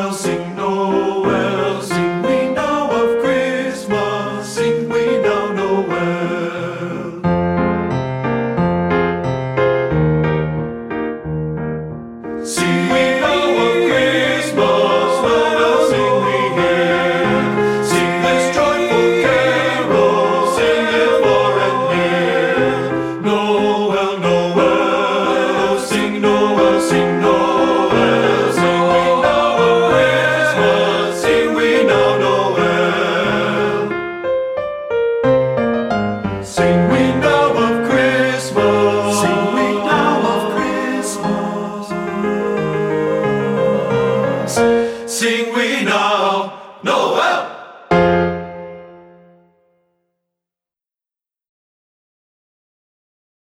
Noel, sing Noel, sing we now of Christmas, sing we now Noel. Sing we now of Christmas, Noel, sing we here. Sing this joyful carol, sing it far and near. Noel, Noel, sing Noel, sing Noel. Sing we now of Christmas, sing we now of Christmas, sing we now Noel.